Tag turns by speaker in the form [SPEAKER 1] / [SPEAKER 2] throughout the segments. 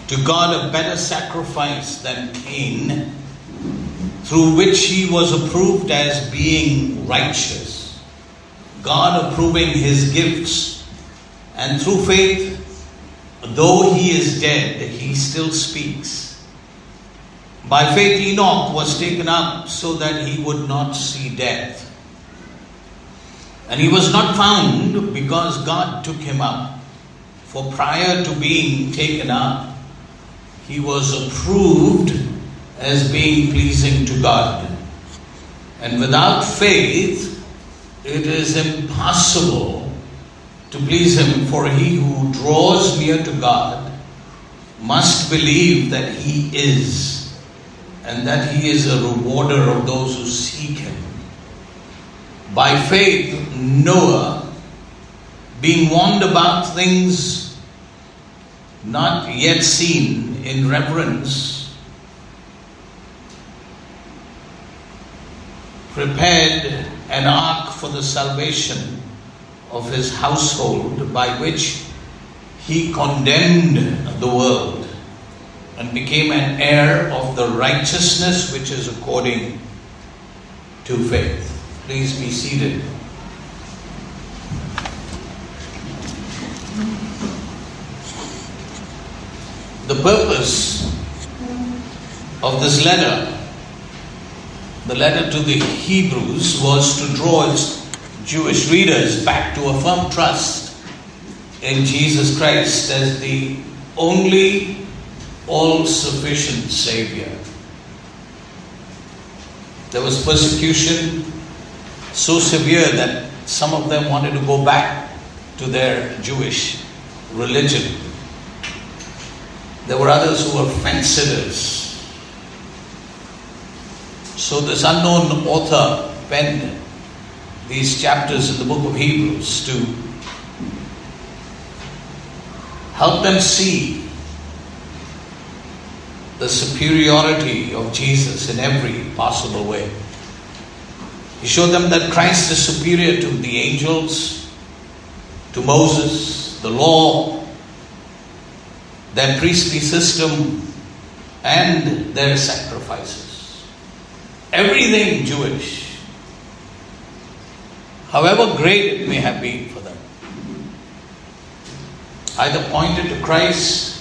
[SPEAKER 1] to God a better sacrifice than Cain, through which he was approved as being righteous, God approving his gifts, and through faith, though he is dead, he still speaks. By faith Enoch was taken up so that he would not see death. And he was not found because God took him up. For prior to being taken up, he was approved as being pleasing to God. And without faith, it is impossible to please him. For he who draws near to God must believe that he is, and that he is a rewarder of those who seek him. By faith, Noah, being warned about things not yet seen, in reverence, prepared an ark for the salvation of his household, by which he condemned the world and became an heir of the righteousness which is according to faith. Please be seated. The purpose of this letter, the letter to the Hebrews, was to draw its Jewish readers back to a firm trust in Jesus Christ as the only all-sufficient Savior. There was persecution so severe that some of them wanted to go back to their Jewish religion. There were others who were fence-sitters. So this unknown author penned these chapters in the book of Hebrews to help them see the superiority of Jesus in every possible way. He showed them that Christ is superior to the angels, to Moses, the law, their priestly system, and their sacrifices. Everything Jewish, however great it may have been for them, either pointed to Christ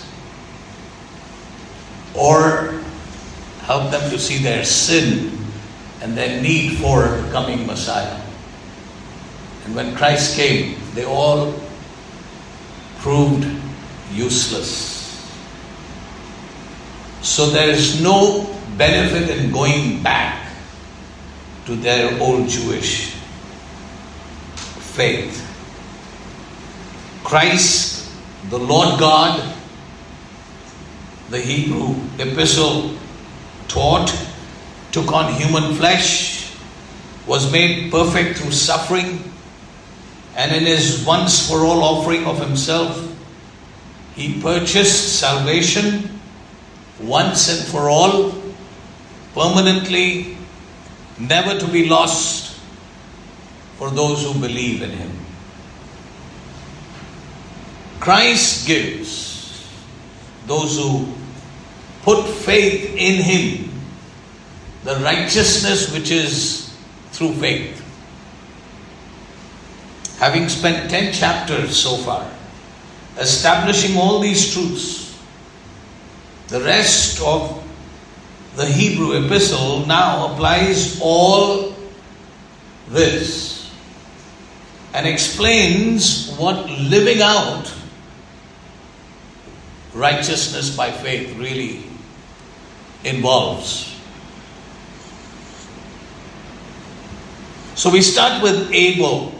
[SPEAKER 1] or helped them to see their sin and their need for the coming Messiah. And when Christ came, they all proved useless. So there is no benefit in going back to their old Jewish faith. Christ, the Lord God, the Hebrew epistle taught, took on human flesh, was made perfect through suffering, and in his once for all offering of himself, he purchased salvation once and for all, permanently, never to be lost for those who believe in him. Christ gives those who put faith in him the righteousness which is through faith. Having spent 10 chapters so far establishing all these truths, the rest of the Hebrew epistle now applies all this and explains what living out righteousness by faith really involves. So we start with Abel.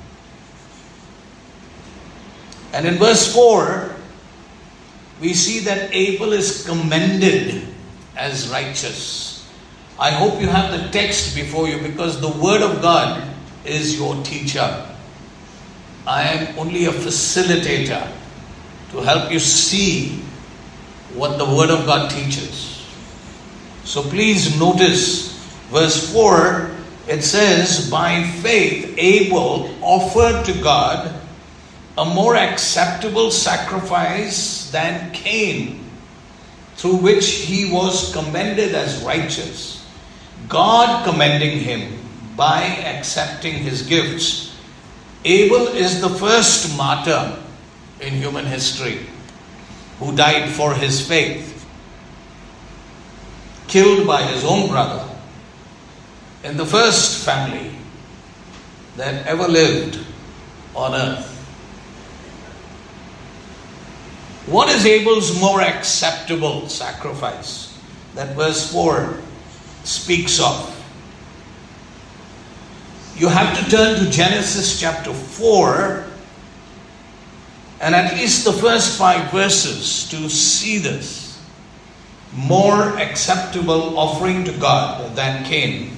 [SPEAKER 1] And in verse 4, we see that Abel is commended as righteous. I hope you have the text before you, because the Word of God is your teacher. I am only a facilitator to help you see what the Word of God teaches. So please notice verse 4, it says, by faith Abel offered to God a more acceptable sacrifice than Cain, through which he was commended as righteous, God commending him by accepting his gifts. Abel is the first martyr in human history who died for his faith, killed by his own brother in the first family that ever lived on earth. What is Abel's more acceptable sacrifice that verse 4 speaks of? You have to turn to Genesis chapter 4 and at least the first 5 verses to see this. More acceptable offering to God than Cain.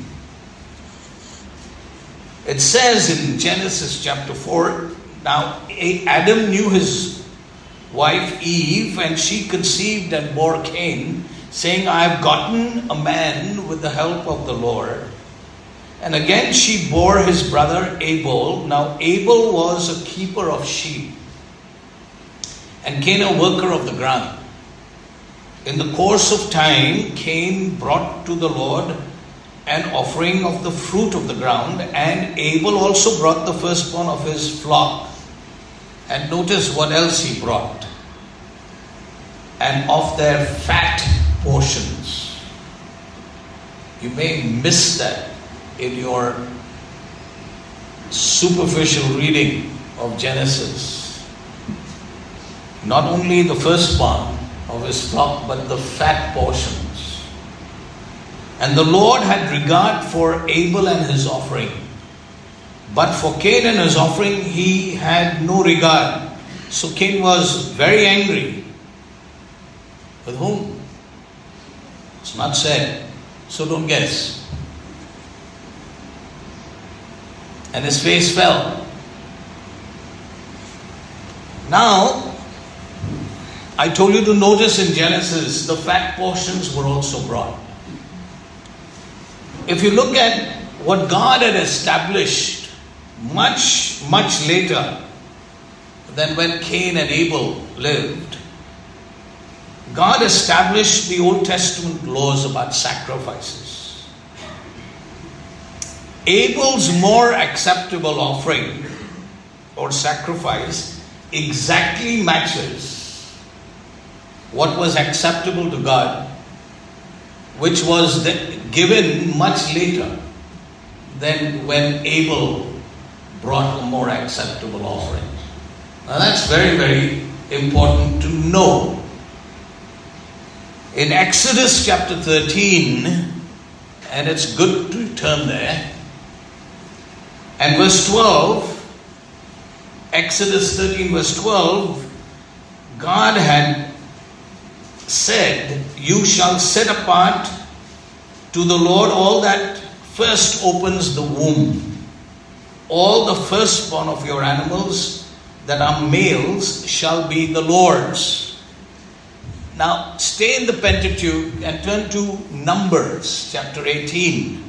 [SPEAKER 1] It says in Genesis chapter 4, now Adam knew his wife Eve, and she conceived and bore Cain, saying, I have gotten a man with the help of the Lord. And again she bore his brother Abel. Now Abel was a keeper of sheep, and Cain a worker of the ground. In the course of time, Cain brought to the Lord an offering of the fruit of the ground, and Abel also brought the firstborn of his flock. And notice what else he brought. And of their fat portions. You may miss that in your superficial reading of Genesis. Not only the firstborn of his flock, but the fat portions. And the Lord had regard for Abel and his offering. But for Cain and his offering, he had no regard. So Cain was very angry. With whom? It's not said. So don't guess. And his face fell. Now, I told you to notice in Genesis, the fat portions were also brought. If you look at what God had established much, much later than when Cain and Abel lived, God established the Old Testament laws about sacrifices. Abel's more acceptable offering or sacrifice exactly matches what was acceptable to God, which was given much later than when Abel brought a more acceptable offering. Now that's very, very important to know. In Exodus chapter 13, and it's good to turn there, and verse 12, Exodus 13 verse 12, God had said, you shall set apart to the Lord all that first opens the womb. All the firstborn of your animals that are males shall be the Lord's. Now stay in the Pentateuch and turn to Numbers chapter 18.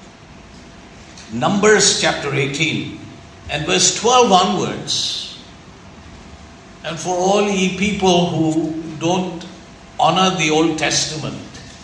[SPEAKER 1] Numbers chapter 18 and verse 12 onwards. And for all ye people who don't honor the Old Testament,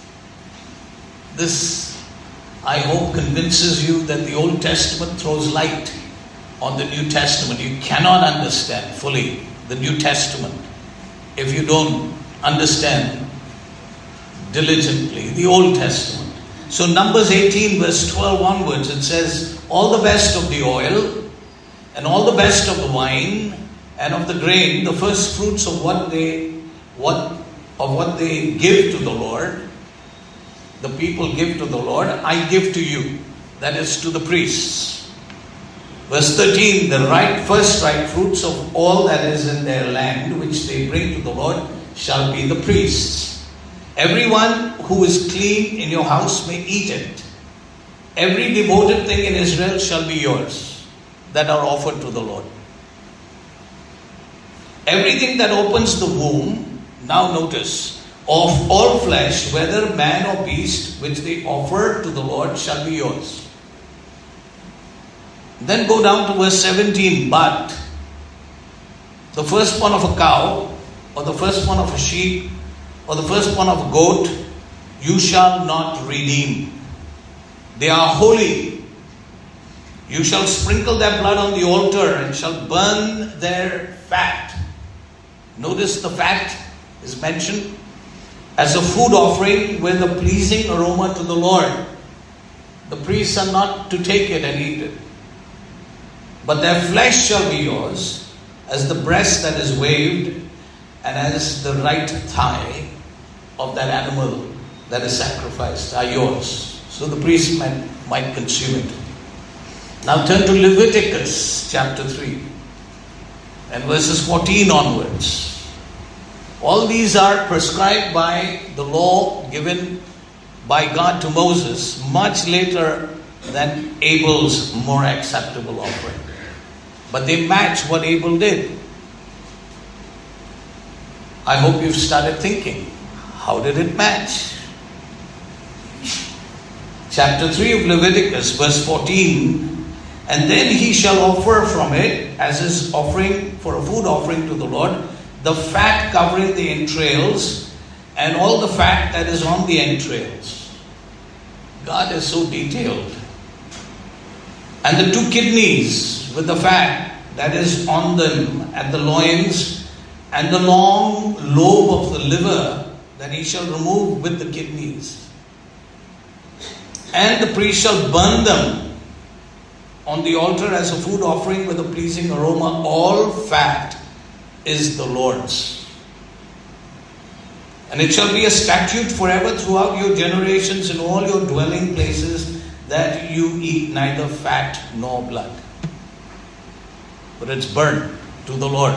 [SPEAKER 1] this, I hope, convinces you that the Old Testament throws light on the New Testament. You cannot understand fully the New Testament if you don't understand diligently the Old Testament. So Numbers 18 verse 12 onwards, it says, all the best of the oil and all the best of the wine and of the grain, the first fruits of what they give to the Lord, the people give to the Lord, I give to you. That is to the priests. Verse 13, the first ripe fruits of all that is in their land, which they bring to the Lord, shall be the priests. Everyone who is clean in your house may eat it. Every devoted thing in Israel shall be yours, that are offered to the Lord. Everything that opens the womb, now notice, of all flesh, whether man or beast, which they offer to the Lord, shall be yours. Then go down to verse 17. But the firstborn of a cow, or the firstborn of a sheep, or the firstborn of a goat, you shall not redeem. They are holy. You shall sprinkle their blood on the altar and shall burn their fat. Notice the fat is mentioned as a food offering with a pleasing aroma to the Lord. The priests are not to take it and eat it. But their flesh shall be yours, as the breast that is waved, and as the right thigh of that animal that is sacrificed are yours. So the priest might consume it. Now turn to Leviticus chapter 3 and verses 14 onwards. All these are prescribed by the law given by God to Moses much later than Abel's more acceptable offering. But they match what Abel did. I hope you've started thinking, how did it match? Chapter 3 of Leviticus, verse 14, and then he shall offer from it, as his offering for a food offering to the Lord, the fat covering the entrails, and all the fat that is on the entrails. God is so detailed. And the 2 kidneys with the fat that is on them at the loins, and the long lobe of the liver that he shall remove with the kidneys. And the priest shall burn them on the altar as a food offering with a pleasing aroma. All fat is the Lord's. And it shall be a statute forever throughout your generations in all your dwelling places, that you eat neither fat nor blood, but it's burned to the Lord,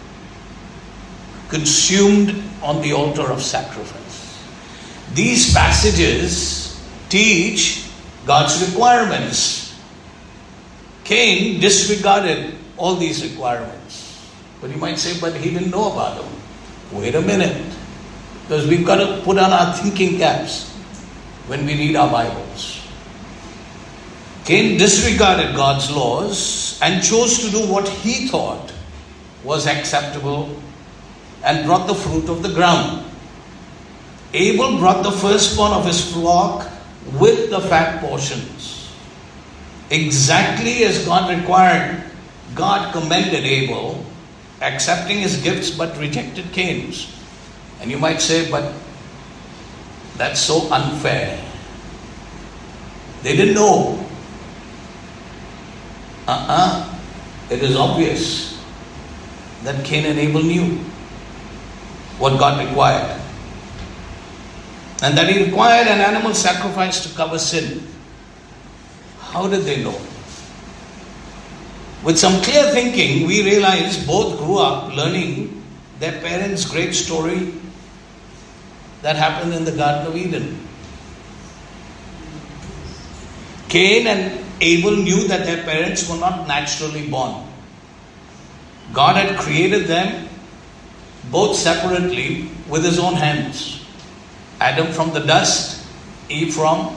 [SPEAKER 1] consumed on the altar of sacrifice. These passages teach God's requirements. Cain disregarded all these requirements. But you might say, but he didn't know about them. Wait a minute. Because we've got to put on our thinking caps when we read our Bibles. Cain disregarded God's laws and chose to do what he thought was acceptable and brought the fruit of the ground. Abel brought the firstborn of his flock with the fat portions. Exactly as God required, God commended Abel, accepting his gifts but rejected Cain's. And you might say, but that's so unfair. They didn't know. It is obvious that Cain and Abel knew what God required. And that he required an animal sacrifice to cover sin. How did they know? With some clear thinking, we realize both grew up learning their parents' great story that happened in the Garden of Eden. Cain and Abel knew that their parents were not naturally born. God had created them both separately with his own hands. Adam from the dust, Eve from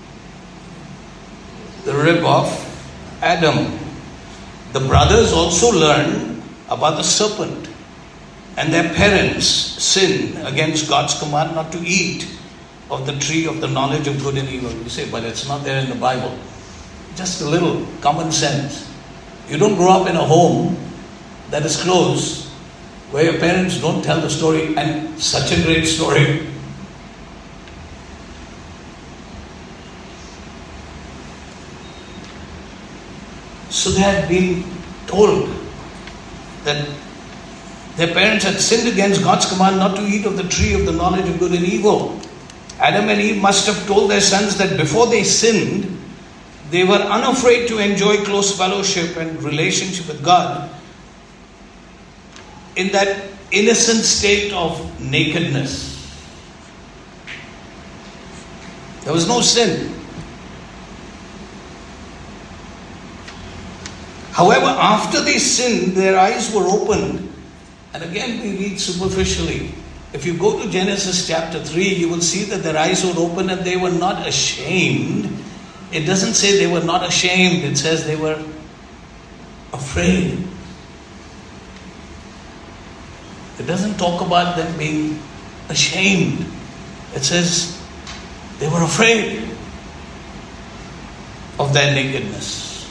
[SPEAKER 1] the rib of Adam. The brothers also learned about the serpent, and their parents sinned against God's command not to eat of the tree of the knowledge of good and evil. You say, but it's not there in the Bible. Just a little common sense. You don't grow up in a home that is close, where your parents don't tell the story, and such a great story. So they had been told that their parents had sinned against God's command not to eat of the tree of the knowledge of good and evil. Adam and Eve must have told their sons that before they sinned, they were unafraid to enjoy close fellowship and relationship with God in that innocent state of nakedness. There was no sin. However, after they sinned, their eyes were opened. And again, we read superficially. If you go to Genesis chapter 3, you will see that their eyes were open and they were not ashamed. It doesn't say they were not ashamed. It says they were afraid. It doesn't talk about them being ashamed. It says they were afraid of their nakedness.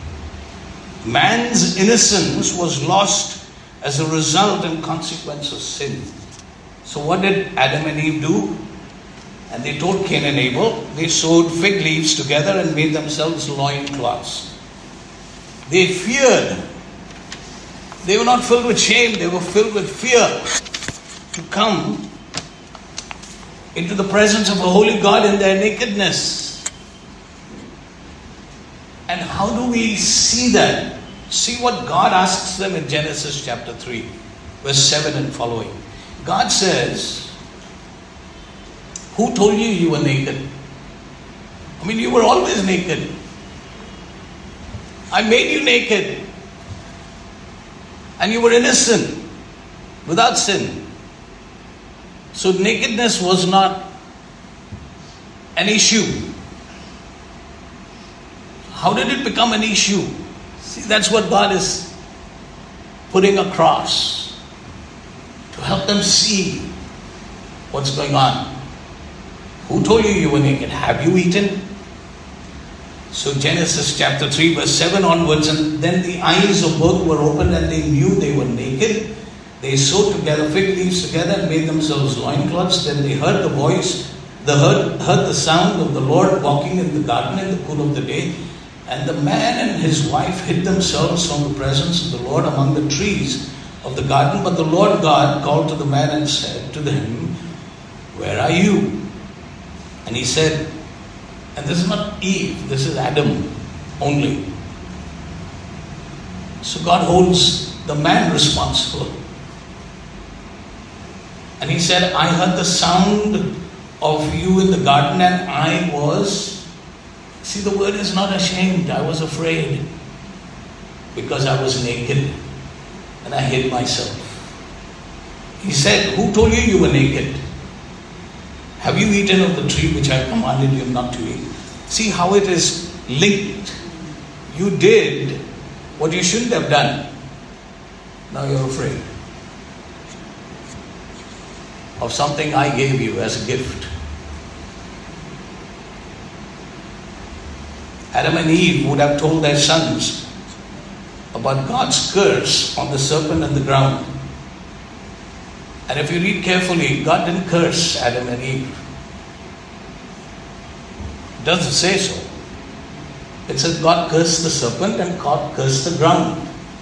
[SPEAKER 1] Man's innocence was lost as a result and consequence of sin. So what did Adam and Eve do? And they told Cain and Abel, they sewed fig leaves together and made themselves loincloths. They feared. They were not filled with shame, they were filled with fear to come into the presence of a holy God in their nakedness. And how do we see that? See what God asks them in Genesis chapter 3, verse 7 and following. God says, who told you you were naked? I mean, you were always naked. I made you naked. And you were innocent, without sin. So nakedness was not an issue. How did it become an issue? See, that's what God is putting across to help them see what's going on. Who told you you were naked? Have you eaten? So Genesis chapter 3 verse 7 onwards, and then the eyes of both were opened and they knew they were naked. They sewed together fig leaves together and made themselves loincloths. Then they heard the voice, heard the sound of the Lord walking in the garden in the cool of the day. And the man and his wife hid themselves from the presence of the Lord among the trees of the garden. But the Lord God called to the man and said to him, where are you? And he said, and this is not Eve, this is Adam only. So God holds the man responsible. And he said, I heard the sound of you in the garden and I was, see, the word is not ashamed, I was afraid because I was naked and I hid myself. He said, who told you you were naked? Have you eaten of the tree which I commanded you not to eat? See how it is linked. You did what you shouldn't have done. Now you're afraid of something I gave you as a gift. Adam and Eve would have told their sons about God's curse on the serpent and the ground. And if you read carefully, God didn't curse Adam and Eve. It doesn't say so. It says God cursed the serpent and God cursed the ground.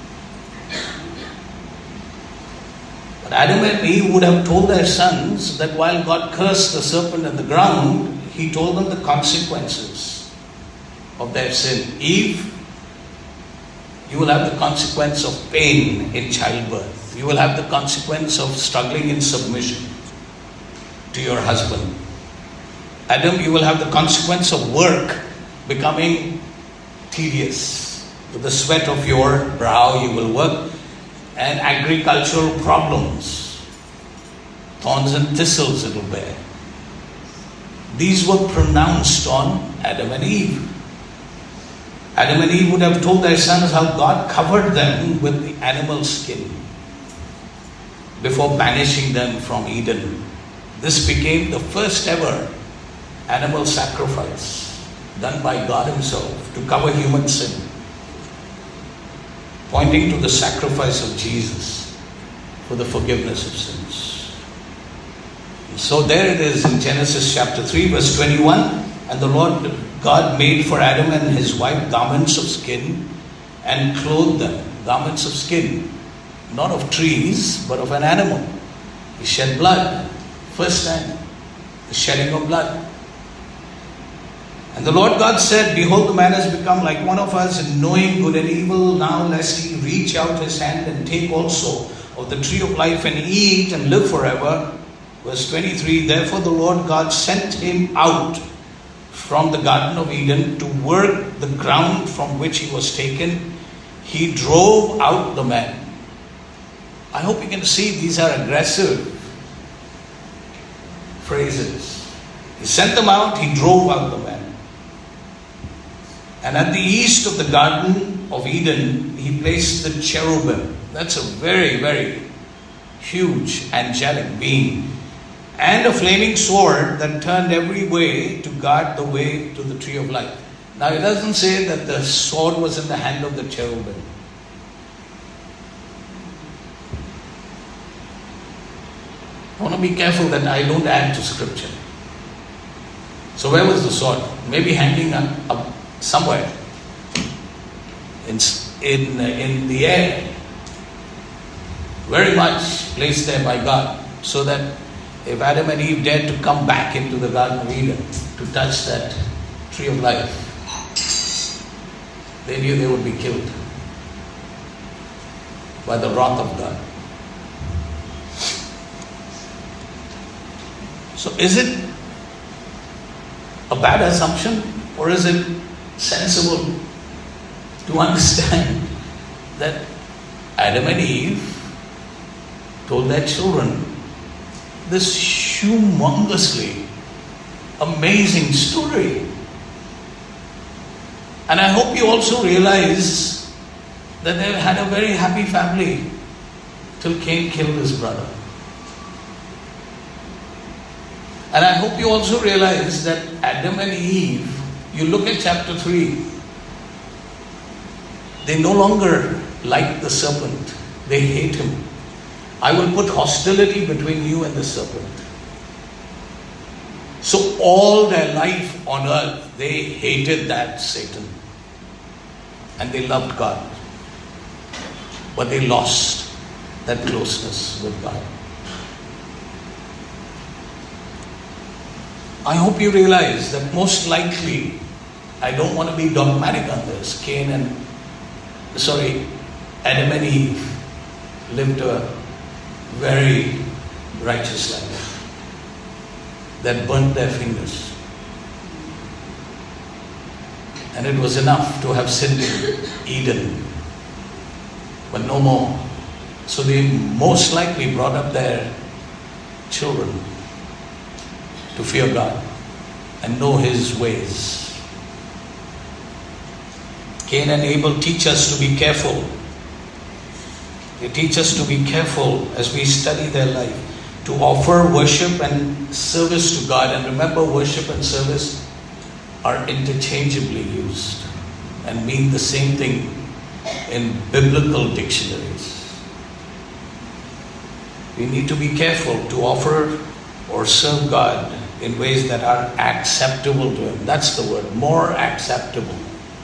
[SPEAKER 1] But Adam and Eve would have told their sons that while God cursed the serpent and the ground, He told them the consequences of their sin. Eve, you will have the consequence of pain in childbirth. You will have the consequence of struggling in submission to your husband. Adam, you will have the consequence of work becoming tedious. With the sweat of your brow you will work. And agricultural problems, thorns and thistles it will bear. These were pronounced on Adam and Eve. Adam and Eve would have told their sons how God covered them with the animal skin before banishing them from Eden. This became the first ever animal sacrifice done by God Himself to cover human sin, pointing to the sacrifice of Jesus for the forgiveness of sins. And so there it is in Genesis chapter 3 verse 21. And the Lord God made for Adam and his wife garments of skin and clothed them. Garments of skin, not of trees, but of an animal. He shed blood. First time, the shedding of blood. And the Lord God said, behold, the man has become like one of us in knowing good and evil. Now lest he reach out his hand and take also of the tree of life and eat and live forever. Verse 23, therefore the Lord God sent him out from the Garden of Eden to work the ground from which he was taken. He drove out the man. I hope you can see these are aggressive phrases. He sent them out, he drove out the man. And at the east of the Garden of Eden, he placed the cherubim. That's a very, very huge angelic being. and a flaming sword that turned every way to guard the way to the tree of life. Now it doesn't say that the sword was in the hand of the cherubim. I want to be careful that I don't add to scripture. So where was the sword? Maybe hanging up somewhere in the air. Very much placed there by God, so that if Adam and Eve dared to come back into the Garden of Eden to touch that tree of life, they knew they would be killed by the wrath of God. So is it a bad assumption, or is it sensible to understand that Adam and Eve told their children this humongously amazing story? And I hope you also realize that they had a very happy family till Cain killed his brother. And I hope you also realize that Adam and Eve, you look at chapter 3, they no longer like the serpent. They hate him. I will put hostility between you and the serpent. So all their life on earth, they hated that Satan. And they loved God. But they lost that closeness with God. I hope you realize that most likely, I don't want to be dogmatic on this, Adam and Eve lived a very righteous life that burnt their fingers. And it was enough to have sinned in Eden, but no more. So they most likely brought up their children to fear God and know His ways. Cain and Abel teach us to be careful. They teach us to be careful as we study their life, to offer worship and service to God. And remember, worship and service are interchangeably used and mean the same thing in biblical dictionaries. We need to be careful to offer or serve God in ways that are acceptable to Him. That's the word, more acceptable.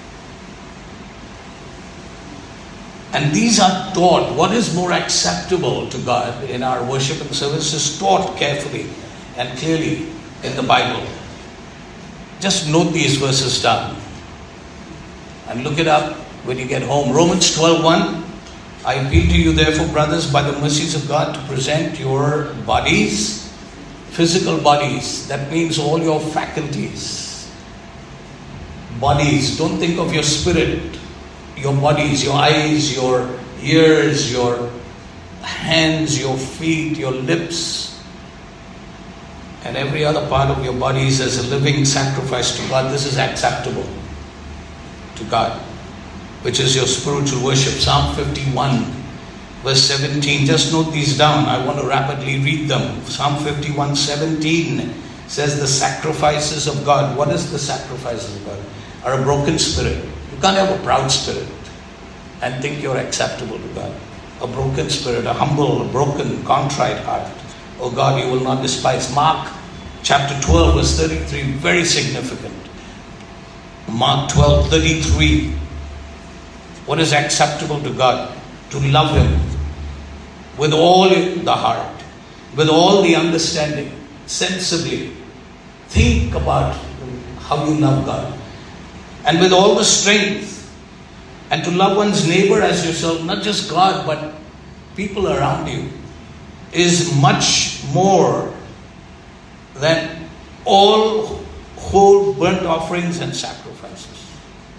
[SPEAKER 1] And these are taught. What is more acceptable to God in our worship and service is taught carefully and clearly in the Bible. Just note these verses down and look it up when you get home. Romans 12:1. I appeal to you therefore, brothers, by the mercies of God, to present your bodies, physical bodies. That means all your faculties. Bodies. Don't think of your spirit. Your bodies, your eyes, your ears, your hands, your feet, your lips, and every other part of your bodies as a living sacrifice to God. This is acceptable to God, which is your spiritual worship. Psalm 51, verse 17. Just note these down. I want to rapidly read them. Psalm 51, 17 says the sacrifices of God. What is the sacrifices of God? Are a broken spirit. You can't have a proud spirit and think you're acceptable to God. A broken spirit, a humble, a broken, contrite heart. Oh God, you will not despise. Mark chapter 12, verse 33, very significant. Mark 12, 33. What is acceptable to God? To love Him with all the heart, with all the understanding, sensibly. Think about how you love God. And with all the strength, and to love one's neighbor as yourself, not just God, but people around you, is much more than all whole burnt offerings and sacrifices.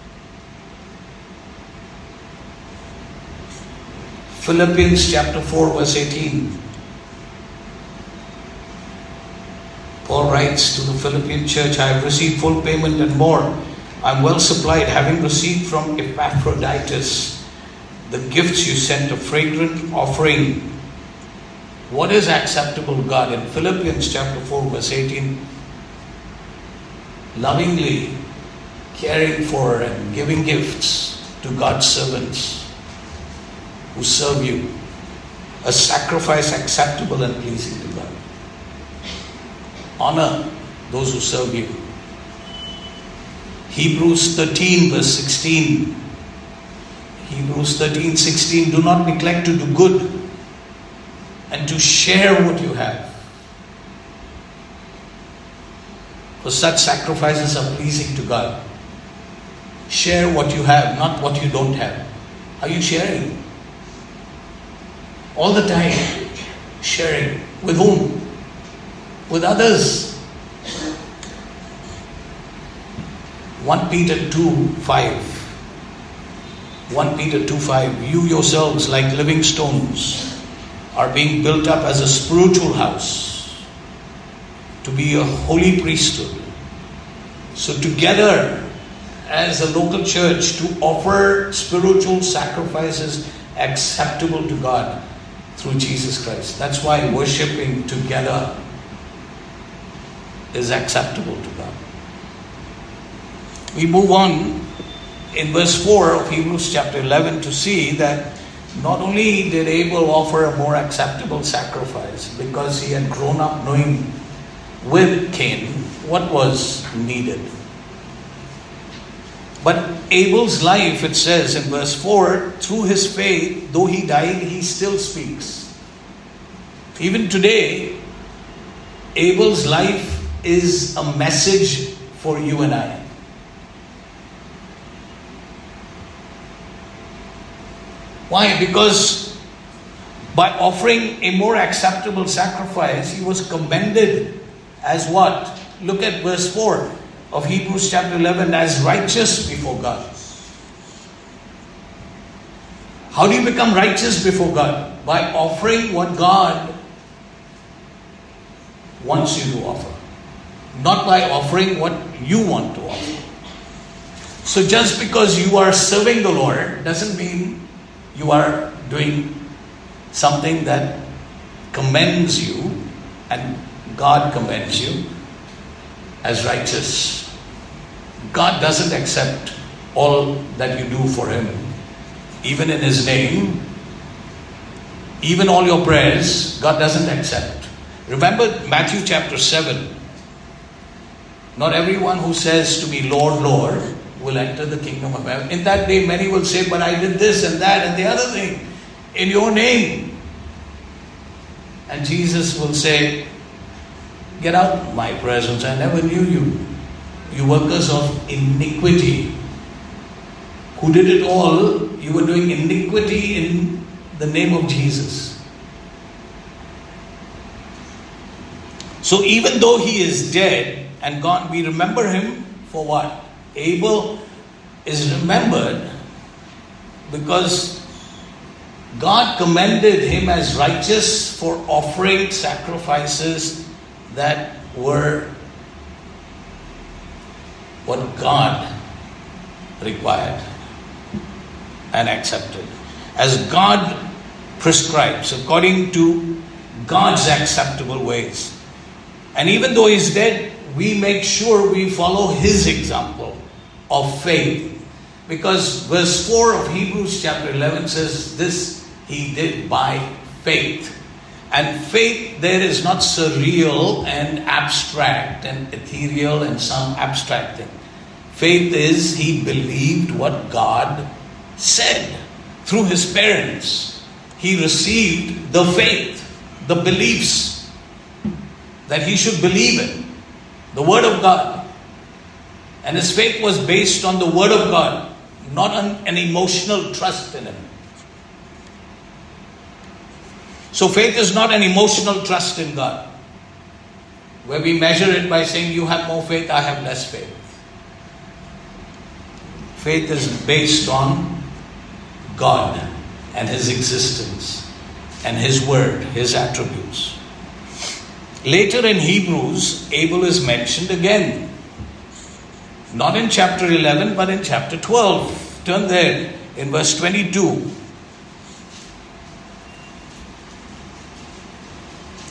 [SPEAKER 1] Philippians chapter 4, verse 18. Paul writes to the Philippian church, I have received full payment and more. I'm well supplied, having received from Epaphroditus the gifts you sent, a fragrant offering, What is acceptable to God? In Philippians chapter 4 verse 18, lovingly caring for and giving gifts to God's servants who serve you, a sacrifice acceptable and pleasing to God. Honor those who serve you. Hebrews 13 verse 16. Hebrews 13:16, do not neglect to do good and to share what you have. For such sacrifices are pleasing to God. Share what you have, not what you don't have. Are you sharing? All the time. Sharing. With whom? With others. 1 Peter 2:5. 1 Peter 2:5, you yourselves like living stones are being built up as a spiritual house to be a holy priesthood. So together as a local church to offer spiritual sacrifices acceptable to God through Jesus Christ. That's why worshiping together is acceptable to God. We move on in verse 4 of Hebrews chapter 11 to see that not only did Abel offer a more acceptable sacrifice because he had grown up knowing with Cain what was needed. But Abel's life, it says in verse 4, through his faith, though he died, he still speaks. Even today, Abel's life is a message for you and I. Why? Because by offering a more acceptable sacrifice, he was commended as what? Look at verse 4 of Hebrews chapter 11, as righteous before God. How do you become righteous before God? By offering what God wants you to offer. Not by offering what you want to offer. So just because you are serving the Lord doesn't mean you are doing something that commends you and God commends you as righteous. God doesn't accept all that you do for Him. Even in His name, even all your prayers, God doesn't accept. Remember Matthew chapter 7. Not everyone who says to me, Lord, Lord, will enter the kingdom of heaven. In that day, many will say, but I did this and that and the other thing in your name. And Jesus will say, get out of my presence. I never knew you. You workers of iniquity. Who did it all? You were doing iniquity in the name of Jesus. So even though he is dead and gone, we remember him for what? Abel is remembered because God commended him as righteous for offering sacrifices that were what God required and accepted. As God prescribes, according to God's acceptable ways. And even though he's dead, we make sure we follow his example of faith. Because verse 4 of Hebrews chapter 11 says, this he did by faith. And faith there is not surreal and abstract and ethereal and some abstract thing. Faith is he believed what God said. Through his parents, he received the faith, the beliefs that he should believe in. The Word of God. And his faith was based on the Word of God, not on an emotional trust in Him. So faith is not an emotional trust in God, where we measure it by saying, you have more faith, I have less faith. Faith is based on God and His existence and His Word, His attributes. Later in Hebrews, Abel is mentioned again. Not in chapter 11, but in chapter 12. Turn there in verse 22.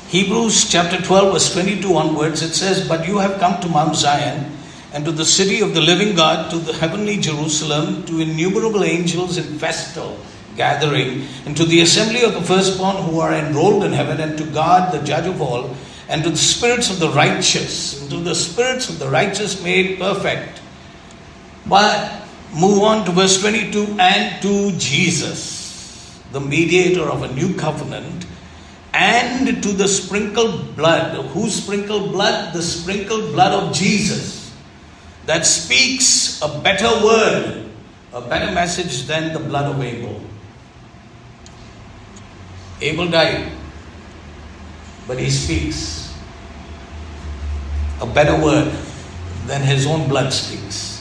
[SPEAKER 1] Hebrews chapter 12 verse 22 onwards, it says, "But you have come to Mount Zion, and to the city of the living God, to the heavenly Jerusalem, to innumerable angels in festal gathering, and to the assembly of the firstborn who are enrolled in heaven, and to God the judge of all, and to the spirits of the righteous, and to the spirits of the righteous made perfect." But move on to verse 22, "And to Jesus, the mediator of a new covenant, and to the sprinkled blood." Who sprinkled blood? The sprinkled blood of Jesus, that speaks a better word, a better message than the blood of Abel. Abel died, but he speaks a better word than his own blood speaks.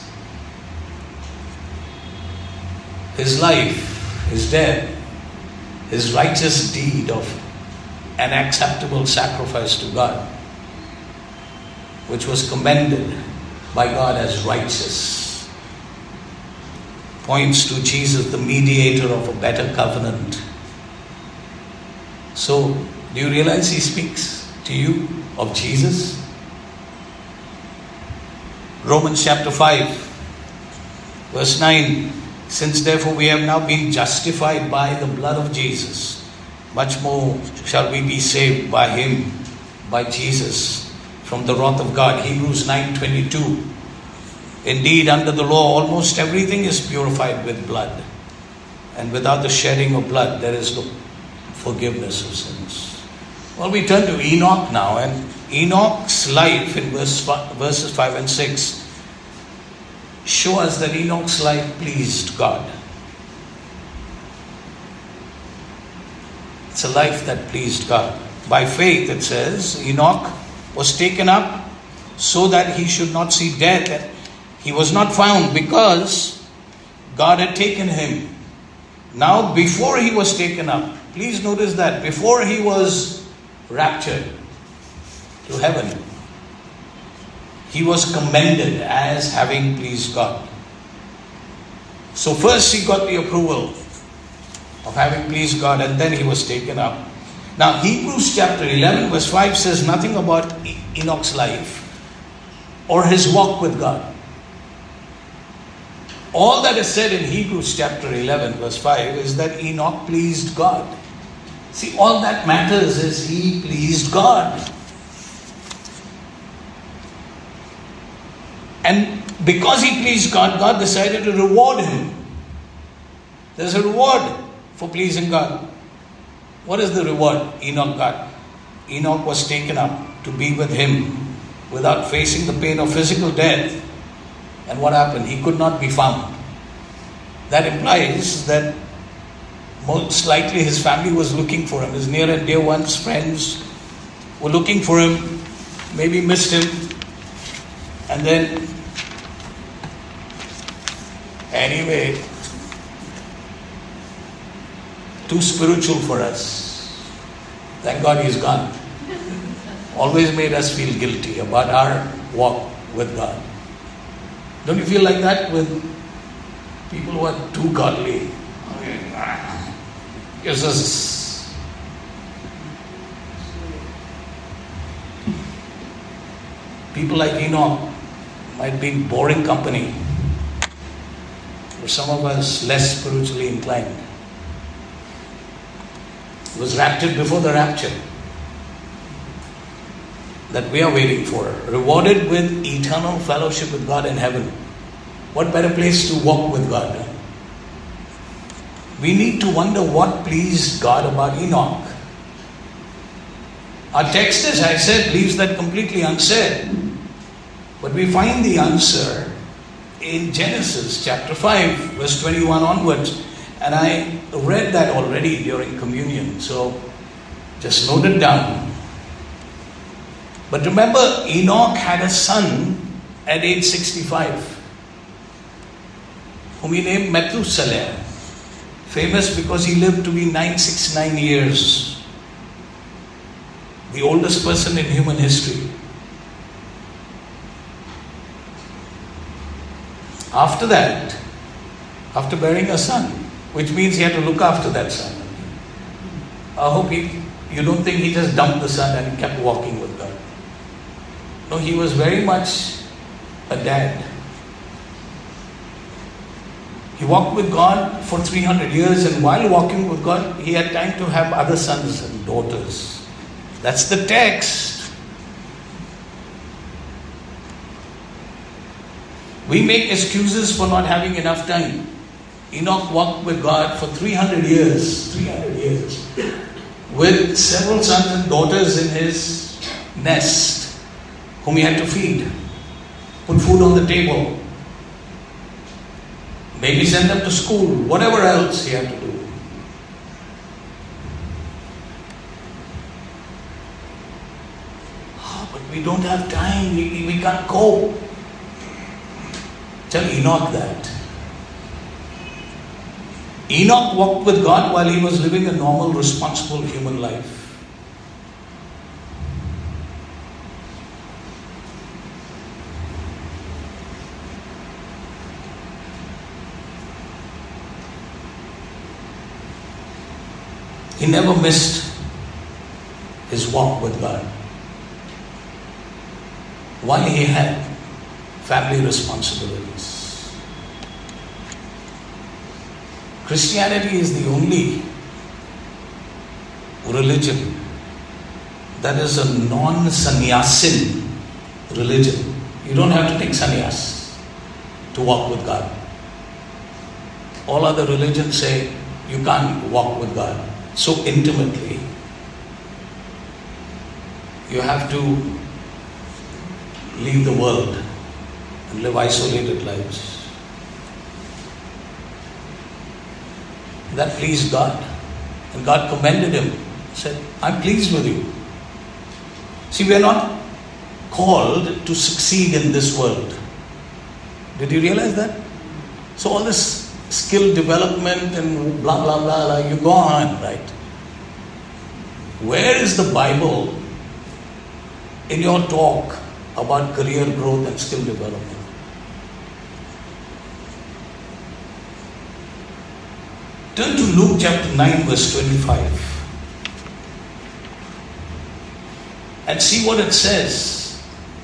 [SPEAKER 1] His life, his death, his righteous deed of an acceptable sacrifice to God, which was commended by God as righteous, points to Jesus, the mediator of a better covenant. So, do you realize he speaks to you of Jesus? Romans chapter 5, verse 9, "Since therefore we have now been justified by the blood of Jesus, much more shall we be saved by him," by Jesus, "from the wrath of God." Hebrews 9:22, "Indeed, under the law, almost everything is purified with blood, and without the shedding of blood, there is no forgiveness of sins." Well, we turn to Enoch now, and Enoch's life in verses 5 and 6 show us that Enoch's life pleased God. It's a life that pleased God. By faith, it says, Enoch was taken up so that he should not see death. And he was not found because God had taken him. Now, before he was taken up, please notice that, before he was raptured to heaven, he was commended as having pleased God. So first he got the approval of having pleased God, and then he was taken up. Now Hebrews chapter 11 verse 5 says nothing about Enoch's life or his walk with God. All that is said in Hebrews chapter 11 verse 5 is that Enoch pleased God. See, all that matters is he pleased God. And because he pleased God, God decided to reward him. There's a reward for pleasing God. What is the reward Enoch got? Enoch was taken up to be with him without facing the pain of physical death. And what happened? He could not be found. That implies that most likely his family was looking for him. His near and dear ones, friends, were looking for him, maybe missed him. And then, anyway, too spiritual for us. Thank God he's gone. Always made us feel guilty about our walk with God. Don't you feel like that with people who are too godly? Jesus. People like Enoch might be boring company for some of us less spiritually inclined. He was raptured before the rapture that we are waiting for, rewarded with eternal fellowship with God in heaven. What better place to walk with God? We need to wonder what pleased God about Enoch. Our text, as I said, leaves that completely unsaid. But we find the answer in Genesis chapter 5, verse 21 onwards. And I read that already during communion, so just note it down. But remember, Enoch had a son at age 65, whom he named Methuselah, famous because he lived to be 969 years, the oldest person in human history. After that, after bearing a son, which means he had to look after that son. I hope he You don't think he just dumped the son and he kept walking with God. No, he was very much a dad. He walked with God for 300 years, and while walking with God, he had time to have other sons and daughters. That's the text. We make excuses for not having enough time. Enoch walked with God for 300 years. 300 years. With several sons and daughters in his nest, whom he had to feed. Put food on the table. Maybe send them to school. Whatever else he had to do. Oh, but we don't have time. We can't cope. Tell Enoch that. Enoch walked with God while he was living a normal, responsible human life. He never missed his walk with God. While he had family responsibilities. Christianity is the only religion that is a non-sannyasin religion. You don't have to take sannyas to walk with God. All other religions say you can't walk with God so intimately. You have to leave the world and live isolated lives. That pleased God. And God commended him. Said, I'm pleased with you. See, we are not called to succeed in this world. Did you realize that? So all this skill development and blah, blah, blah, you go on, right? Where is the Bible in your talk about career growth and skill development? Turn to Luke chapter 9 verse 25 and see what it says.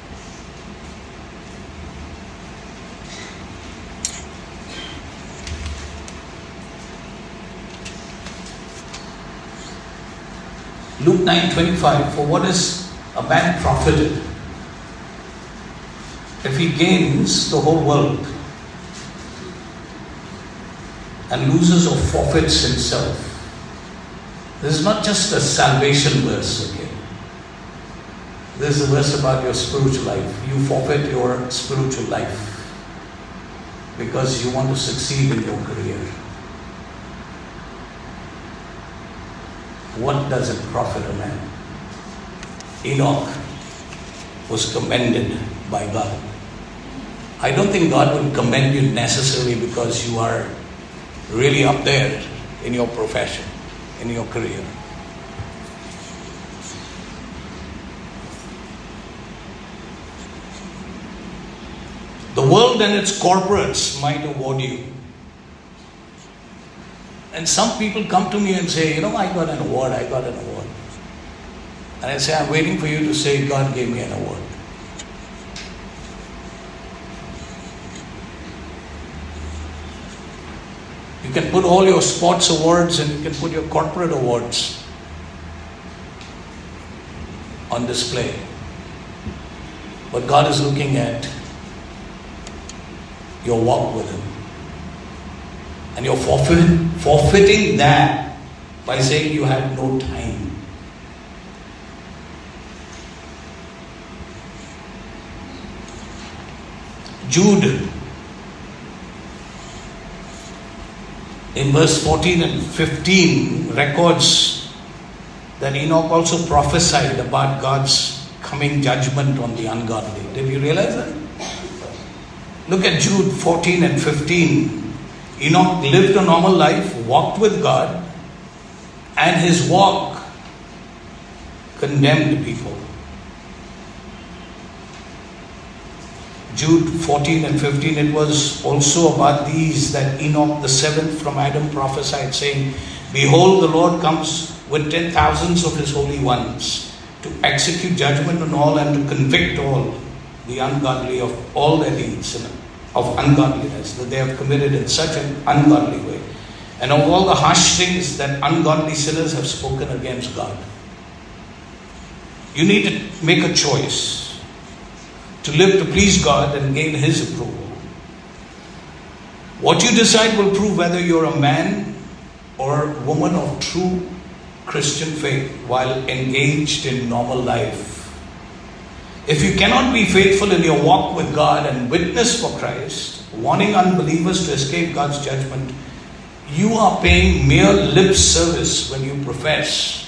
[SPEAKER 1] Luke 9:25, for what is a man profited if he gains the whole world and loses or forfeits himself? This is not just a salvation verse again. This is a verse about your spiritual life. You forfeit your spiritual life because you want to succeed in your career. What does it profit a man? Enoch was commended by God. I don't think God will commend you necessarily because you are really up there in your profession, in your career. The world and its corporates might award you. And some people come to me and say, I got an award. And I say, I'm waiting for you to say, God gave me an award. You can put all your sports awards and you can put your corporate awards on display. But God is looking at your walk with Him. And you're forfeiting that by saying you had no time. Jude, in verse 14 and 15, records that Enoch also prophesied about God's coming judgment on the ungodly. Did you realize that? Look at Jude 14 and 15. Enoch lived a normal life, walked with God, and his walk condemned people. Jude 14 and 15, it was also about these that Enoch the seventh from Adam prophesied, saying, Behold, the Lord comes with 10,000s of his holy ones, to execute judgment on all and to convict all the ungodly of all their deeds of ungodliness that they have committed in such an ungodly way, and of all the harsh things that ungodly sinners have spoken against God. You need to make a choice to live to please God and gain His approval. What you decide will prove whether you're a man or a woman of true Christian faith while engaged in normal life. If you cannot be faithful in your walk with God and witness for Christ, warning unbelievers to escape God's judgment, you are paying mere lip service when you profess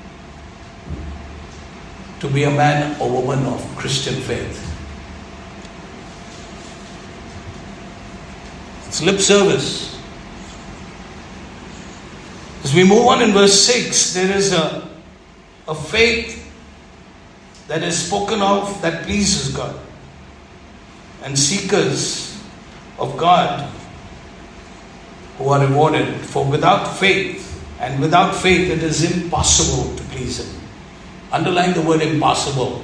[SPEAKER 1] to be a man or woman of Christian faith. It's lip service. As we move on in verse 6, there is a faith that is spoken of that pleases God. And seekers of God who are rewarded. For without faith it is impossible to please Him. Underline the word impossible.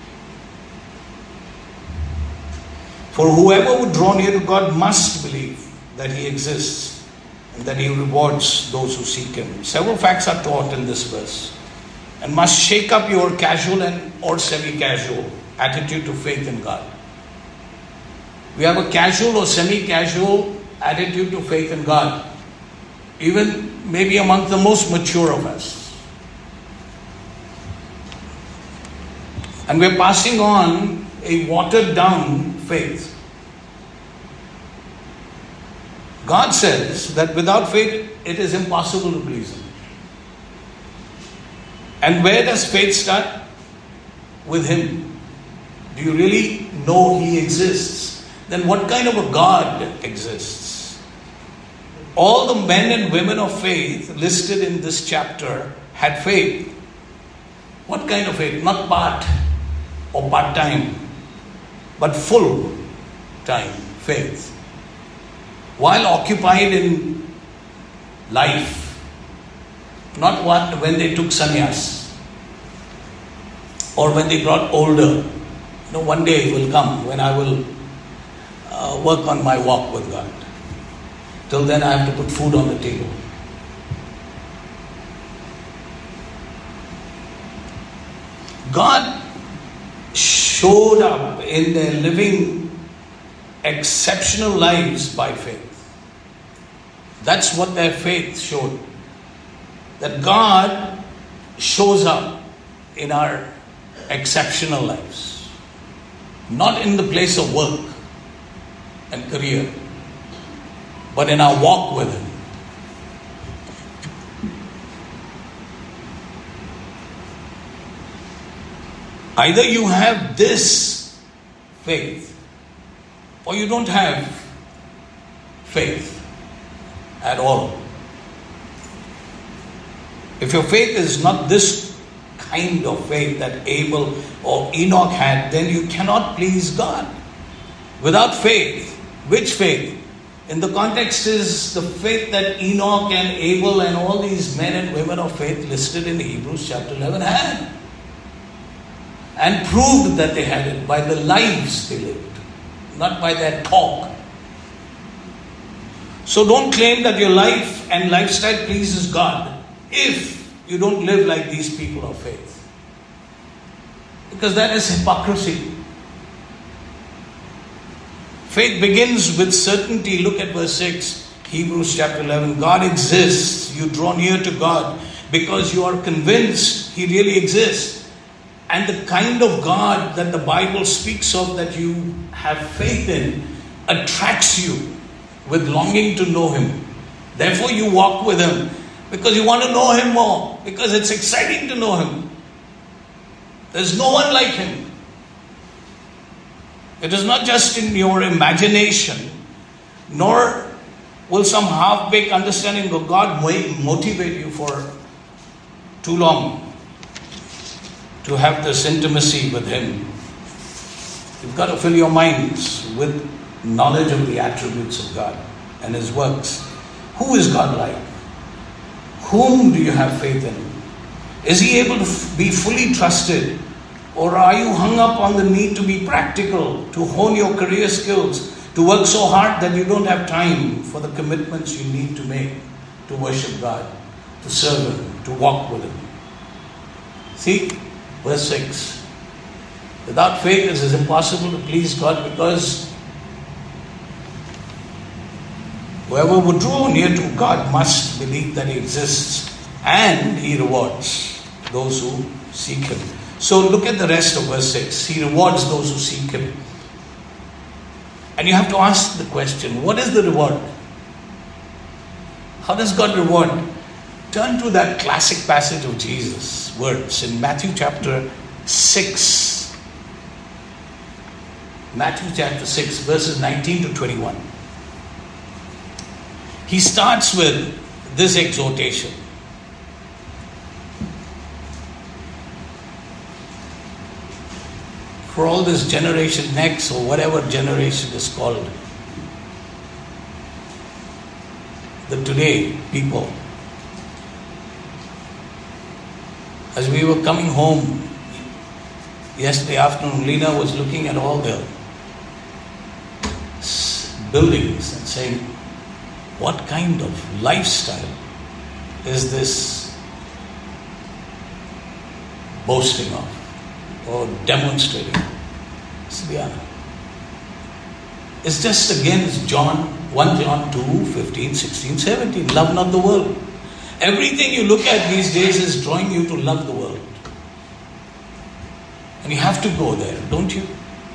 [SPEAKER 1] For whoever would draw near to God must believe that He exists and that He rewards those who seek Him. Several facts are taught in this verse and must shake up your casual or semi-casual attitude to faith in God. We have a casual or semi-casual attitude to faith in God, even maybe among the most mature of us. And we're passing on a watered down faith. God says that without faith it is impossible to please Him. And where does faith start? With Him. Do you really know He exists? Then what kind of a God exists? All the men and women of faith listed in this chapter had faith. What kind of faith? Not part or part-time, but full-time faith. While occupied in life, not when they took sannyas or when they got older. One day will come when I will work on my walk with God. Till then I have to put food on the table. God showed up in their living exceptional lives by faith. That's what their faith showed. That God shows up in our exceptional lives. Not in the place of work and career, but in our walk with Him. Either you have this faith or you don't have faith at all. If your faith is not this kind of faith that Abel or Enoch had, then you cannot please God. Without faith, which faith? In the context is the faith that Enoch and Abel and all these men and women of faith listed in Hebrews chapter 11 had. And proved that they had it by the lives they lived, not by their talk. So don't claim that your life and lifestyle pleases God if you don't live like these people of faith. Because that is hypocrisy. Faith begins with certainty. Look at verse 6, Hebrews chapter 11. God exists. You draw near to God because you are convinced He really exists. And the kind of God that the Bible speaks of that you have faith in attracts you with longing to know Him. Therefore you walk with Him because you want to know Him more, because it's exciting to know Him. There's no one like Him. It is not just in your imagination, nor will some half-baked understanding of God motivate you for too long to have this intimacy with Him. You've got to fill your minds with knowledge of the attributes of God and His works. Who is God like? Whom do you have faith in? Is he able to be fully trusted? Or are you hung up on the need to be practical, to hone your career skills, to work so hard that you don't have time for the commitments you need to make to worship God, to serve Him, to walk with Him? See, verse 6. Without faith it is impossible to please God, because whoever would draw near to God must believe that He exists, and He rewards those who seek Him. So look at the rest of verse 6. He rewards those who seek Him. And you have to ask the question, what is the reward? How does God reward? Turn to that classic passage of Jesus' words in Matthew chapter 6. Matthew chapter 6, verses 19 to 21. He starts with this exhortation. For all this generation next, or whatever generation is called, the today people. As we were coming home yesterday afternoon, Lena was looking at all the buildings and saying, what kind of lifestyle is this boasting of or demonstrating? It's just against 1 John 2, 15, 16, 17. Love not the world. Everything you look at these days is drawing you to love the world. And you have to go there, don't you?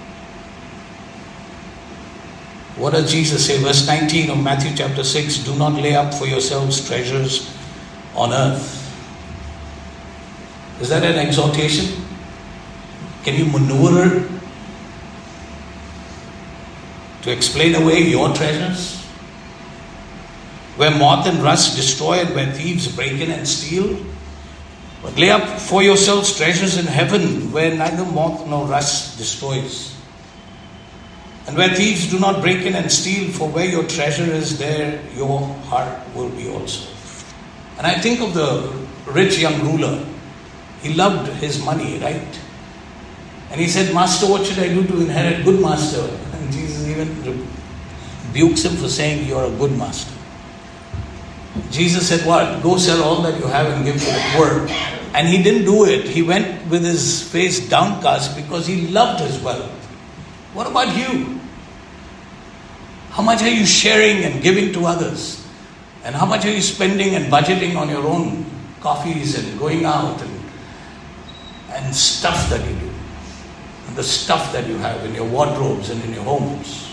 [SPEAKER 1] What does Jesus say? Verse 19 of Matthew chapter 6. Do not lay up for yourselves treasures on earth. Is that an exhortation? Can you maneuver to explain away your treasures? Where moth and rust destroy, and where thieves break in and steal? But lay up for yourselves treasures in heaven, where neither moth nor rust destroys, and where thieves do not break in and steal. For where your treasure is, there your heart will be also. And I think of the rich young ruler. He loved his money, right? And he said, Master, what should I do to inherit? Good master. And Jesus even rebukes him for saying, you're a good master. Jesus said, what? Go sell all that you have and give to the poor. And he didn't do it. He went with his face downcast because he loved his wealth. What about you? How much are you sharing and giving to others? And how much are you spending and budgeting on your own coffees and going out and stuff that you do? And the stuff that you have in your wardrobes and in your homes.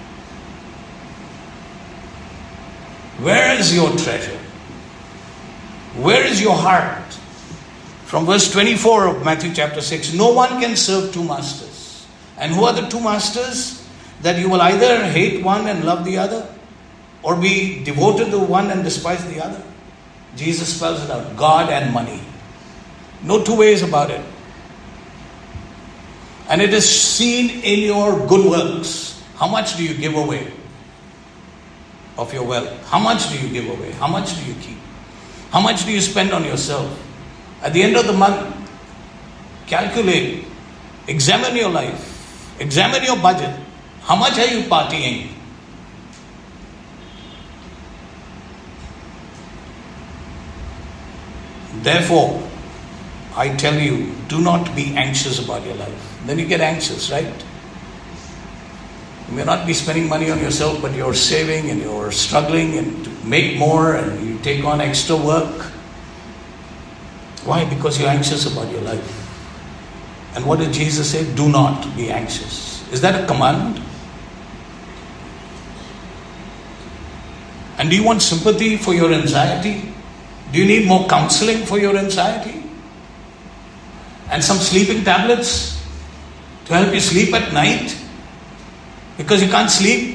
[SPEAKER 1] Where is your treasure? Where is your heart? From verse 24 of Matthew chapter 6, no one can serve two masters. And who are the two masters? That you will either hate one and love the other, or be devoted to one and despise the other. Jesus spells it out. God and money. No two ways about it. And it is seen in your good works. How much do you give away of your wealth? How much do you give away? How much do you keep? How much do you spend on yourself? At the end of the month, calculate, examine your life, examine your budget. How much are you partying? Therefore, I tell you, do not be anxious about your life. Then you get anxious, right? You may not be spending money on yourself, but you're saving and you're struggling and to make more, and you take on extra work. Why? Because you're anxious about your life. And what did Jesus say? Do not be anxious. Is that a command? And do you want sympathy for your anxiety? Do you need more counseling for your anxiety? And some sleeping tablets to help you sleep at night? Because you can't sleep?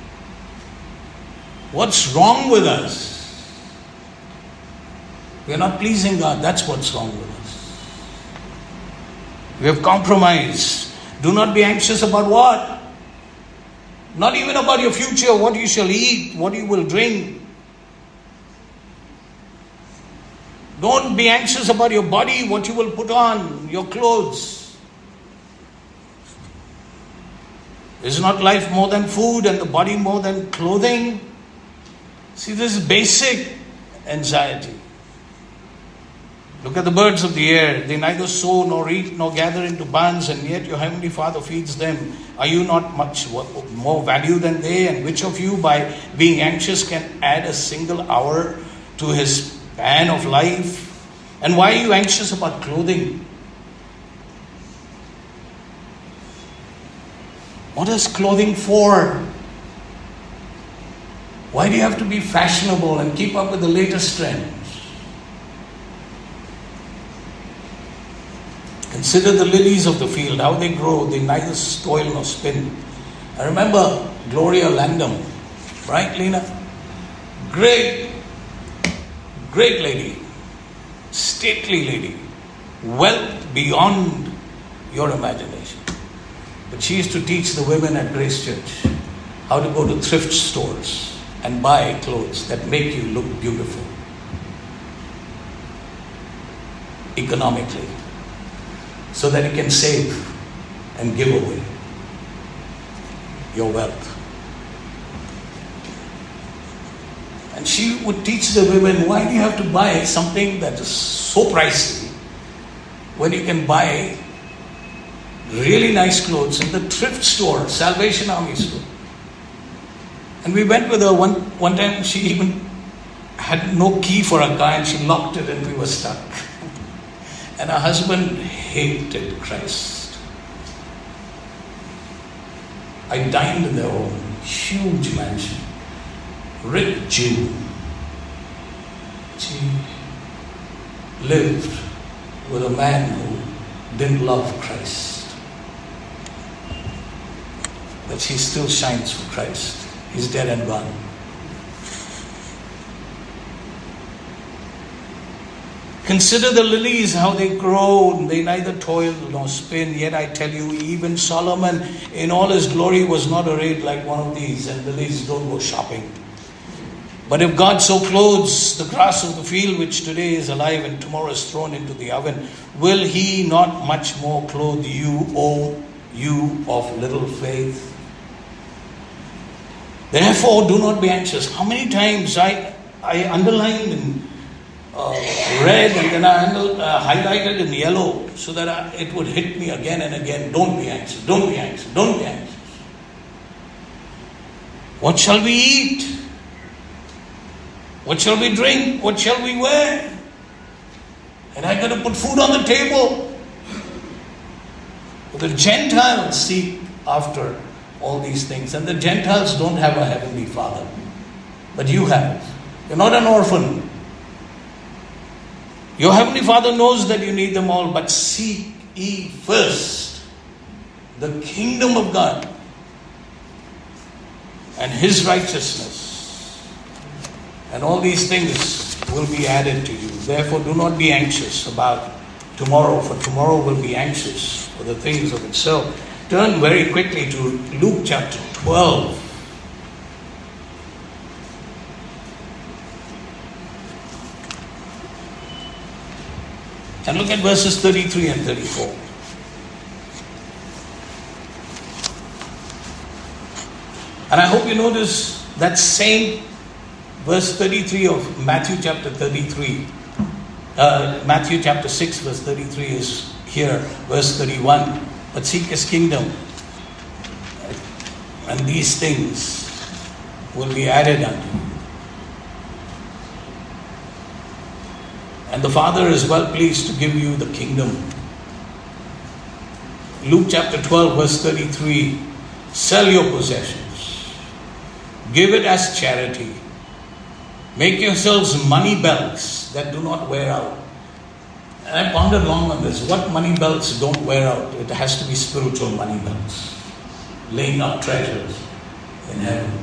[SPEAKER 1] What's wrong with us? We are not pleasing God. That's what's wrong with us. We have compromised. Do not be anxious about what? Not even about your future, what you shall eat, what you will drink. Don't be anxious about your body, what you will put on, your clothes. Is not life more than food and the body more than clothing? See, this is basic anxiety. Look at the birds of the air. They neither sow nor reap nor gather into barns, and yet your heavenly Father feeds them. Are you not much more value than they? And which of you, by being anxious, can add a single hour to his span of life? And why are you anxious about clothing? What is clothing for? Why do you have to be fashionable and keep up with the latest trends? Consider the lilies of the field, how they grow. They neither toil nor spin. I remember Gloria Landon, right, Lena? Great lady, stately lady, wealth beyond your imagination. But she used to teach the women at Grace Church how to go to thrift stores and buy clothes that make you look beautiful economically, so that you can save and give away your wealth. And she would teach the women, why do you have to buy something that is so pricey when you can buy really nice clothes in the thrift store, Salvation Army store? And we went with her one time. She even had no key for her car and she locked it and we were stuck. And her husband hated Christ. I dined in their home, huge mansion, rich Jew. She lived with a man who didn't love Christ. But she still shines for Christ. He's dead and gone. Consider the lilies, how they grow. They neither toil nor spin. Yet I tell you, even Solomon in all his glory was not arrayed like one of these. And lilies don't go shopping. But if God so clothes the grass of the field, which today is alive and tomorrow is thrown into the oven, will he not much more clothe you, O you of little faith? Therefore, do not be anxious. How many times I underlined and red and then I highlighted in yellow so that it would hit me again and again. Don't be anxious, don't be anxious, don't be anxious. What shall we eat? What shall we drink? What shall we wear? And I got to put food on the table. But the Gentiles seek after all these things. And the Gentiles don't have a heavenly Father. But you have. You're not an orphan. Your heavenly Father knows that you need them all. But seek ye first the kingdom of God and His righteousness. And all these things will be added to you. Therefore, do not be anxious about tomorrow, for tomorrow will be anxious for the things of itself. Turn very quickly to Luke chapter 12. And look at verses 33 and 34. And I hope you notice that same verse 33 of Matthew chapter 33. Matthew chapter 6 verse 33 is here. Verse 31. But seek His kingdom, and these things will be added unto you. And the Father is well pleased to give you the kingdom. Luke chapter 12 verse 33. Sell your possessions. Give it as charity. Make yourselves money belts that do not wear out. And I pondered long on this. What money belts don't wear out? It has to be spiritual money belts. Laying up treasures in heaven.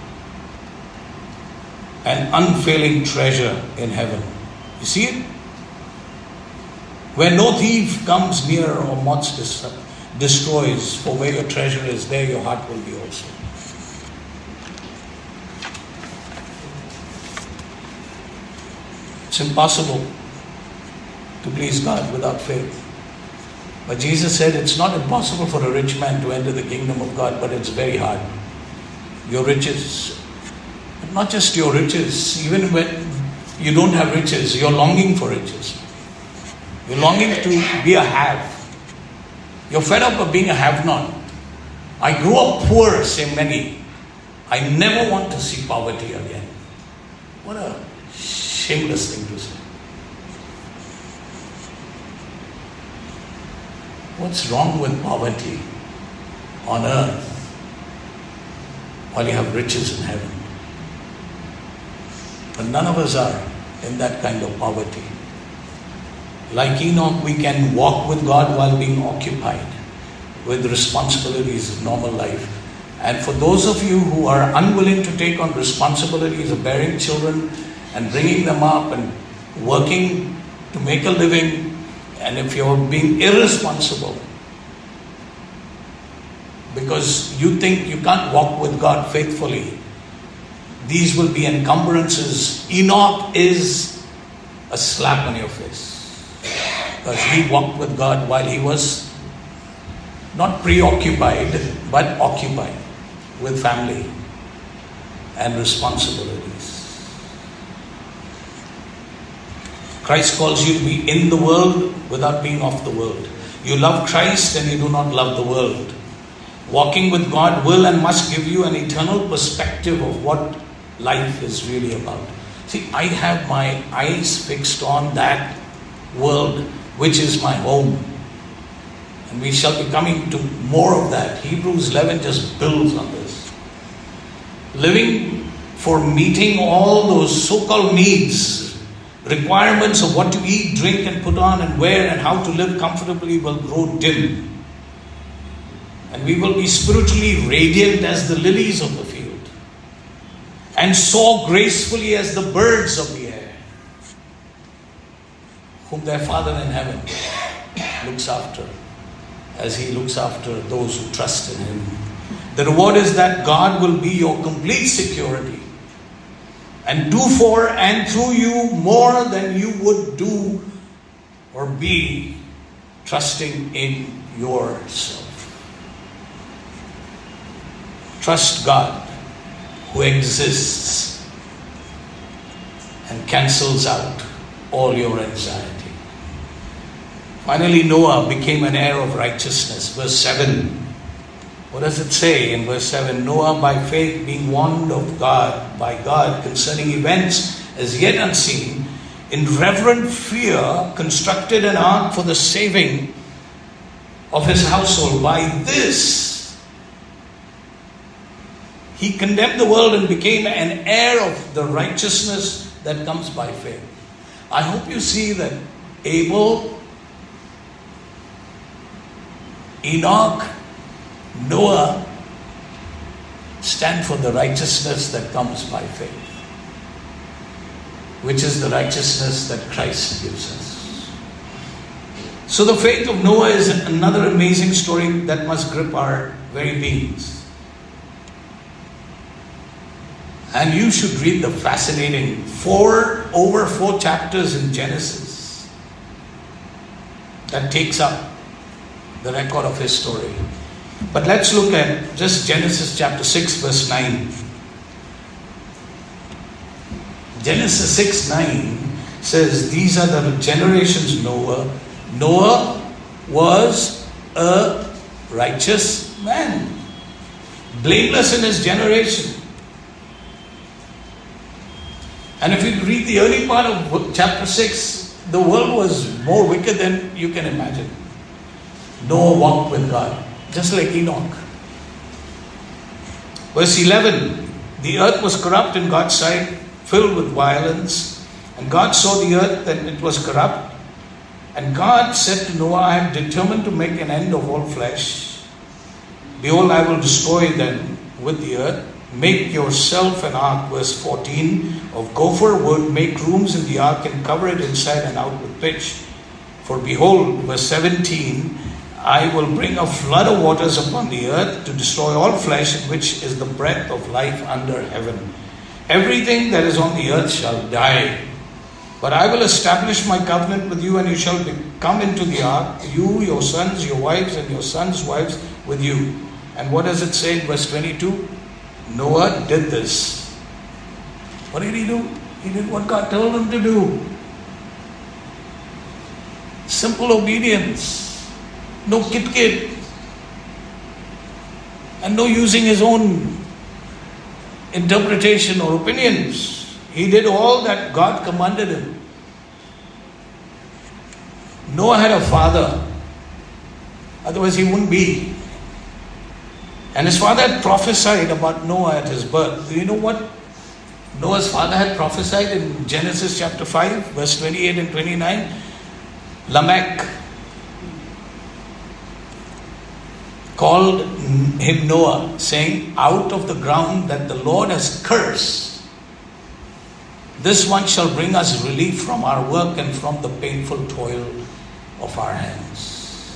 [SPEAKER 1] An unfailing treasure in heaven. You see it? Where no thief comes near or moth destroys. For where your treasure is, there your heart will be also. It's impossible to please God without faith. But Jesus said it's not impossible for a rich man to enter the kingdom of God, but it's very hard. Your riches, not just your riches, even when you don't have riches, you're longing for riches. You're longing to be a have. You're fed up of being a have-not. I grew up poor, say many. I never want to see poverty again. What a shameless thing to say. What's wrong with poverty on earth while you have riches in heaven? But none of us are in that kind of poverty. Like Enoch, we can walk with God while being occupied with responsibilities of normal life. And for those of you who are unwilling to take on responsibilities of bearing children and bringing them up and working to make a living, and if you're being irresponsible because you think you can't walk with God faithfully, these will be encumbrances. Enoch is a slap on your face, because he walked with God while he was not preoccupied but occupied with family and responsibilities. Christ calls you to be in the world without being of the world. You love Christ and you do not love the world. Walking with God will and must give you an eternal perspective of what life is really about. See, I have my eyes fixed on that world which is my home. And we shall be coming to more of that. Hebrews 11 just builds on this. Living for meeting all those so-called needs, requirements of what to eat, drink and put on and wear and how to live comfortably will grow dim. And we will be spiritually radiant as the lilies of the field and soar gracefully as the birds of the air, whom their Father in heaven looks after, as He looks after those who trust in Him. The reward is that God will be your complete security and do for and through you more than you would do or be trusting in yourself. Trust God who exists and cancels out all your anxiety. Finally, Noah became an heir of righteousness. Verse 7. What does it say in verse 7? Noah, by faith, being warned by God concerning events as yet unseen, in reverent fear, constructed an ark for the saving of his household. By this, he condemned the world and became an heir of the righteousness that comes by faith. I hope you see that Abel, Enoch, Noah stand for the righteousness that comes by faith, which is the righteousness that Christ gives us. So the faith of Noah is another amazing story that must grip our very beings. And you should read the fascinating over four chapters in Genesis that takes up the record of his story. But let's look at just Genesis chapter 6 verse 9. Genesis 6:9 says, these are the generations of Noah. Noah was a righteous man, blameless in his generation. And if you read the early part of chapter 6, the world was more wicked than you can imagine. Noah walked with God, just like Enoch. Verse 11, the earth was corrupt in God's sight, filled with violence. And God saw the earth that it was corrupt. And God said to Noah, I have determined to make an end of all flesh. Behold, I will destroy them with the earth. Make yourself an ark, verse 14, of gopher wood. Make rooms in the ark and cover it inside and out with pitch. For behold, verse 17, I will bring a flood of waters upon the earth to destroy all flesh, in which is the breath of life under heaven. Everything that is on the earth shall die. But I will establish my covenant with you, and you shall come into the ark, you, your sons, your wives, and your sons' wives with you. And what does it say in verse 22? Noah did this. What did he do? He did what God told him to do. Simple obedience. No kit. And no using his own interpretation or opinions. He did all that God commanded him. Noah had a father. Otherwise he wouldn't be. And his father had prophesied about Noah at his birth. Do you know what Noah's father had prophesied in Genesis chapter 5, verse 28 and 29? Lamech called him Noah, saying, out of the ground that the Lord has cursed, this one shall bring us relief from our work and from the painful toil of our hands.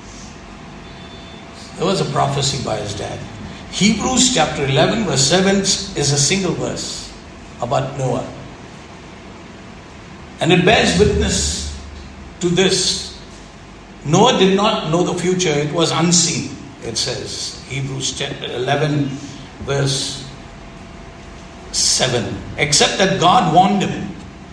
[SPEAKER 1] There was a prophecy by his dad. Hebrews chapter 11 verse 7 is a single verse about Noah. And it bears witness to this. Noah did not know the future. It was unseen, it says. Hebrews chapter 11 verse 7. Except that God warned him.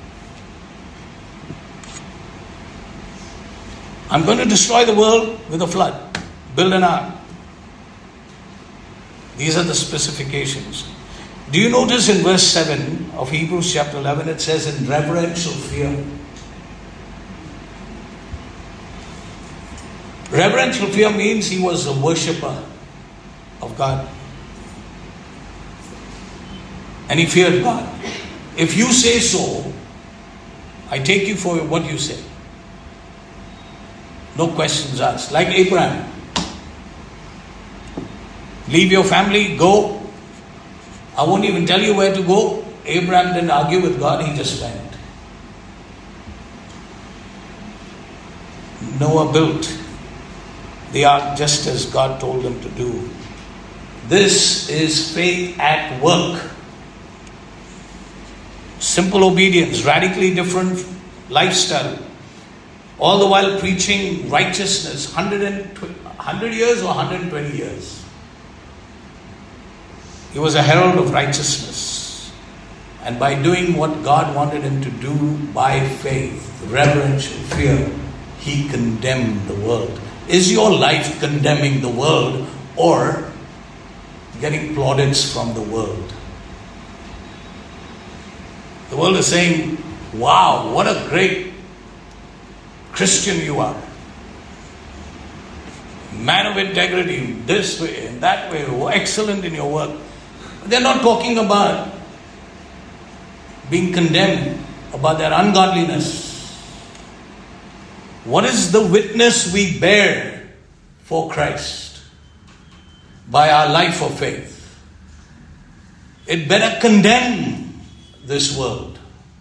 [SPEAKER 1] I'm going to destroy the world with a flood. Build an ark. These are the specifications. Do you notice in verse 7 of Hebrews chapter 11, it says in reverential fear. Reverential fear means he was a worshipper of God. And he feared God. If you say so, I take you for what you say. No questions asked. Like Abraham. Leave your family, go. I won't even tell you where to go. Abraham didn't argue with God, he just went. Noah built the ark just as God told him to do. This is faith at work. Simple obedience, radically different lifestyle. All the while preaching righteousness. 100 years or 120 years. He was a herald of righteousness. And by doing what God wanted him to do by faith, reverential fear, he condemned the world. Is your life condemning the world or getting plaudits from the world? The world is saying, wow, what a great Christian you are. Man of integrity, this way and that way, excellent in your work. They're not talking about being condemned, about their ungodliness. What is the witness we bear for Christ? By our life of faith. It better condemn this world.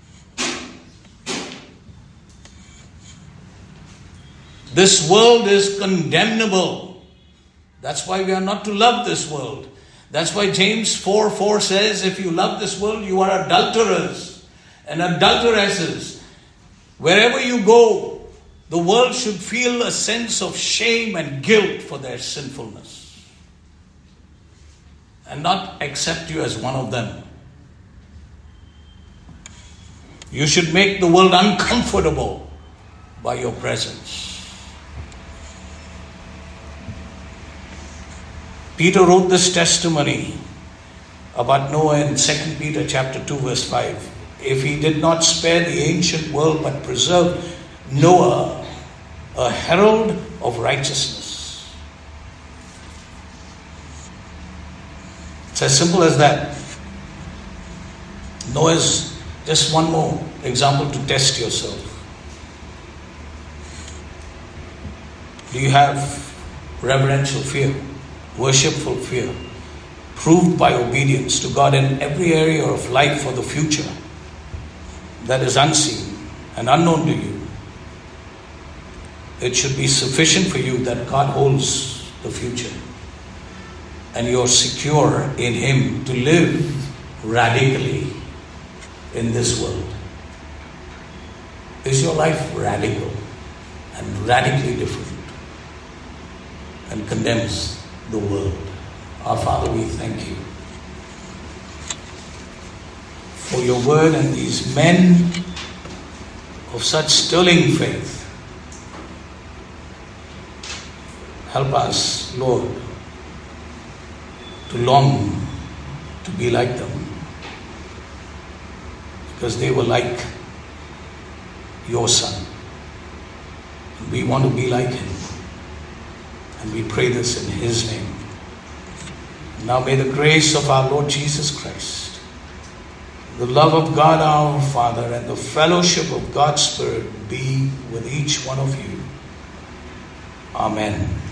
[SPEAKER 1] This world is condemnable. That's why we are not to love this world. That's why James 4:4 says, if you love this world, you are adulterers and adulteresses. Wherever you go, the world should feel a sense of shame and guilt for their sinfulness and not accept you as one of them. You should make the world uncomfortable by your presence. Peter wrote this testimony about Noah in 2 Peter chapter 2 verse 5. If he did not spare the ancient world but preserved Noah, a herald of righteousness. It's as simple as that. Noah is just one more example to test yourself. Do you have reverential fear? Worshipful fear, proved by obedience to God in every area of life for the future that is unseen and unknown to you. It should be sufficient for you that God holds the future and you're secure in Him to live radically in this world. Is your life radical and radically different and condemns the world? Our Father, we thank you for your word and these men of such sterling faith. Help us, Lord, to long to be like them, because they were like your Son. And we want to be like him. And we pray this in his name. Now may the grace of our Lord Jesus Christ, the love of God our Father, and the fellowship of God's Spirit be with each one of you. Amen.